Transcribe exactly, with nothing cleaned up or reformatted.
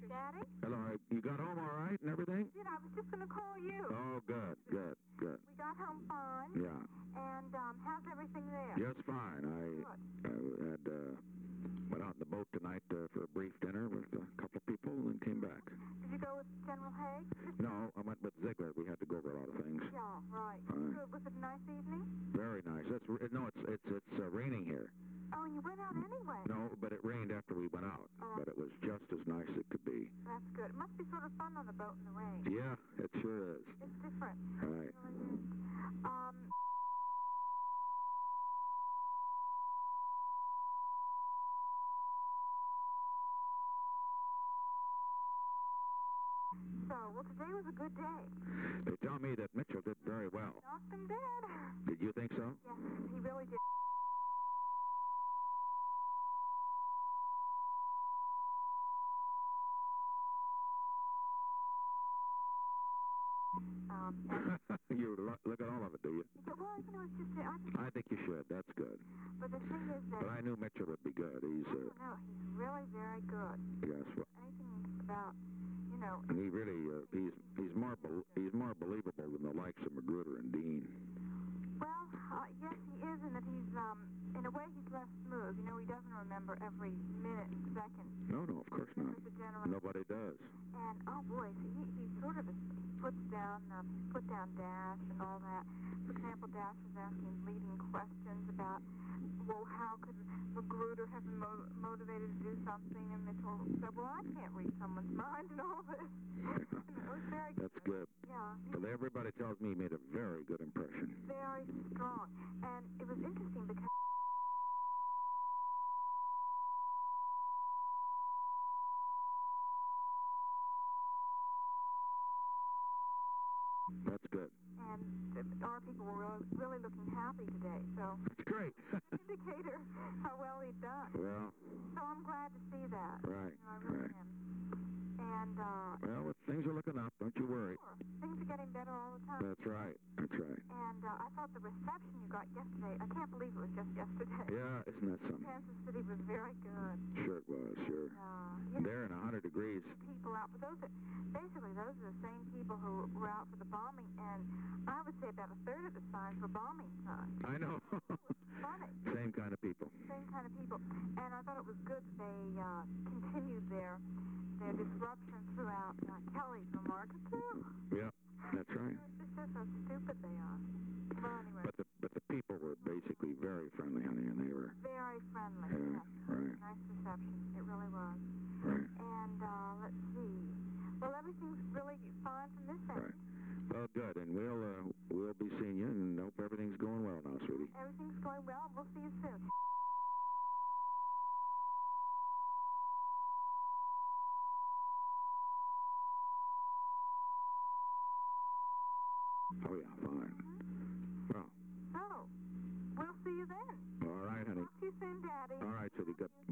Daddy? Hello. You got home all right and everything? Did I was just going to call you. Oh, good, good, good. We got home fine. Yeah. And um, how's everything there? Yes, fine. I, I had uh, went out in the boat tonight uh, for a brief dinner with a couple of people and came back. Did you go with General Haig? No, I went with Ziegler. We had to go over a lot of things. Yeah, right. Right. Good. Was it a nice evening? Very nice. That's no, it's it's it's uh, raining here. Oh, and you went out anyway. No, but it rained after we went out. Oh. But it was just as nice as it could be. That's good. It must be sort of fun on the boat in the rain. Yeah, it sure is. It's different. Right. It really is. Um... So, well, today was a good day. They tell me that Mitchell did very well. Knocked him dead. Did you think so? Yes, he really did. Um, and You lo- look at all of it, do you? well, you know, it's just, I, I think you should. That's good. but the thing is that, But I knew Mitchell would be good. He's, I uh, don't know, he's really very good. yes, well, Anything about, you know, and he really, uh, he's he's more bel he's more believable than the likes of Magruder and Dean. well, uh, yes, he is, in that he's, um, in a way, he's less smooth. You know, he doesn't remember every minute and second. No, no, of course not. As a general. Nobody does. And, oh, boy, see, he, he sort of, is, he puts down, um, he's put down Dash and all that. For example, Dash was asking leading questions about, well, how could Magruder have been mo motivated to do something? And Mitchell said, well, I can't read someone's mind and all this. And it was very good. That's good. Yeah. But everybody tells me he made a very good impression. Very strong. And it was interesting because That's good. and our people were really, really looking happy today. So That's great. indicator how well he'd done. Well, So I'm glad to see that. right, You know, I really right. am. And, uh, Well, things are looking up. Don't you worry. sure, things are getting better all the time. That's right. That's right. And uh, I thought the reception you got yesterday, I can't believe it was just yesterday. Yeah, isn't that something? Kansas City was very good. Sure it was, sure. Uh, you know, There in a hundred degrees. people out, but those are, basically those are the same people who were out for the bombing, and I would say about a third of the signs were bombing signs. I know. Funny. Same kind of people. Same kind of people. And I thought it was good that they uh, continued their their disruption throughout uh, Kelly's remarks, too. Yeah, that's right. It's just how stupid they are. Well, anyway, But the but the people were basically very friendly, honey, and they were very friendly. Yeah, Yes. right. Nice reception. It really was. right. And uh, let's see. Well, everything's really fine from this Right. end. Well, good, and we'll uh, we'll be seeing you, and hope everything's going well now, sweetie. Everything's going well. We'll see you soon. Oh yeah, fine. Well, So, we'll see you then. all right, honey. Talk to you soon, Daddy. All right, sweetie. Good.